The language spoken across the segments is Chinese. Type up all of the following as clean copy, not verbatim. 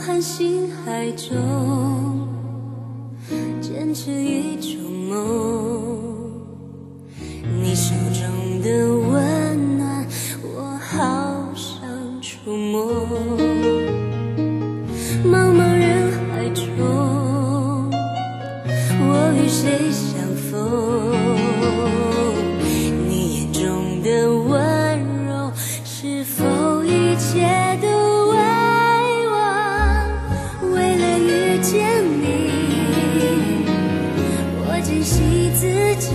瀚星海中，坚持一种梦。你手中的温暖，我好想触摸。茫茫人海中，我与谁相逢？你眼中的温柔，是否一切都为我？为了遇见你，我珍惜自己，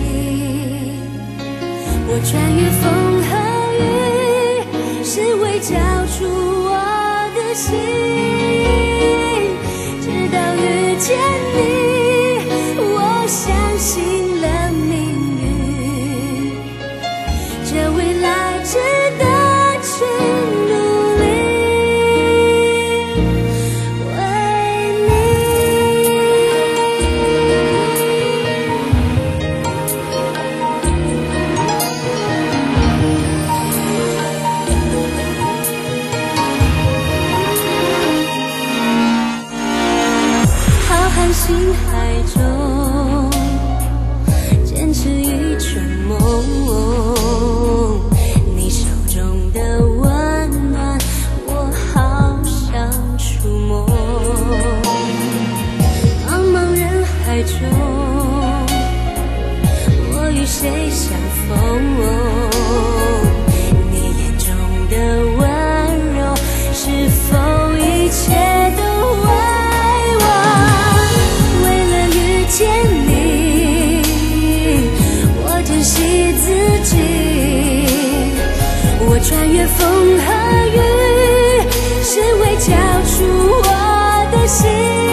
我穿越风和雨，是为交出我的心。直到遇见你，我相信了命运，这未来值得去努力。为浩瀚星海中，坚持一种梦。你手中的温暖，我好想触摸。茫茫人海中，我与谁相逢？你眼中的温柔，是否一切都为我？为了遇见你，我珍惜自己，我穿越风和雨，是为交出我的心。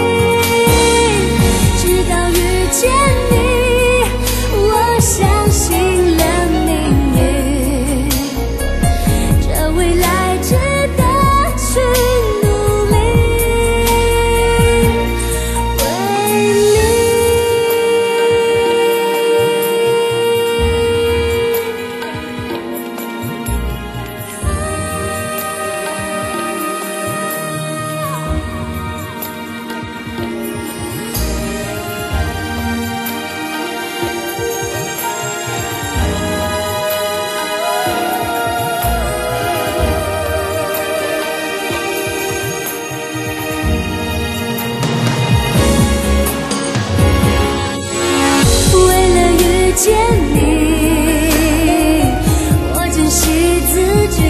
直到遇见你，我相信了命运，这未来值得去努力。为了遇见你，我珍惜自己，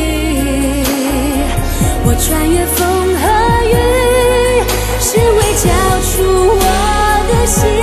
我穿越风和雨，是为交出我的心。